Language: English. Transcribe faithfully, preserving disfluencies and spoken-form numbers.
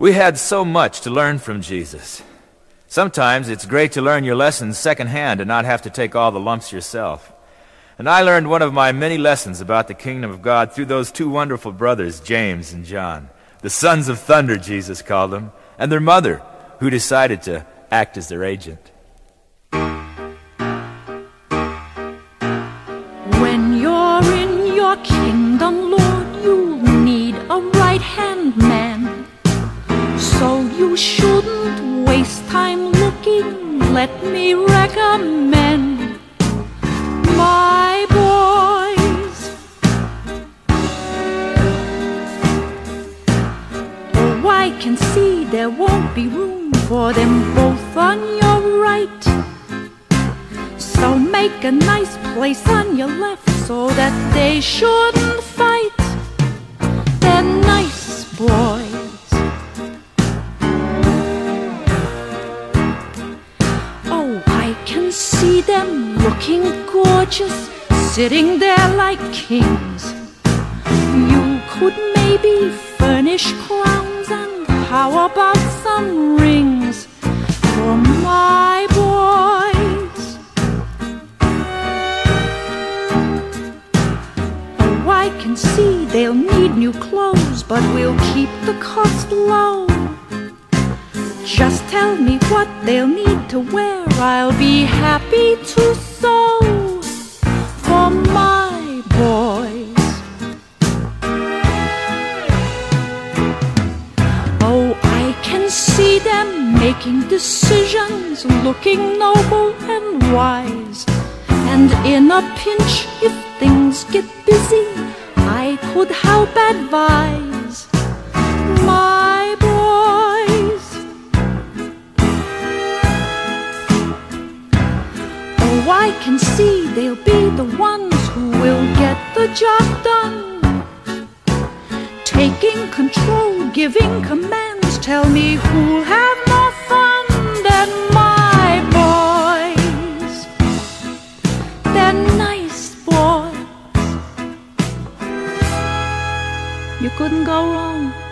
We had so much to learn from Jesus. Sometimes it's great to learn your lessons secondhand and not have to take all the lumps yourself. And I learned one of my many lessons about the kingdom of God through those two wonderful brothers, James and John, the sons of thunder, Jesus called them, and their mother, who decided to act as their agent. When you're in your kingdom, Lord, you'll need a right-hand man. So you shouldn't waste time looking, let me recommend my boys. Oh, I can see there won't be room for them both on your right. So make a nice place on your left so that they shouldn't fight. They're nice boys. See them looking gorgeous, sitting there like kings. You could maybe furnish crowns, and how about some rings for my boys? Oh, I can see they'll need new clothes, but we'll keep the cost low. Just tell me what they'll need to wear, I'll be happy to sew for my boys. Oh, I can see them making decisions, looking noble and wise. And in a pinch, if things get busy, I could help advise my boys. Oh, I can see they'll be the ones who will get the job done, taking control, giving commands. Tell me who'll have more fun than my boys. They're nice boys. You couldn't go wrong.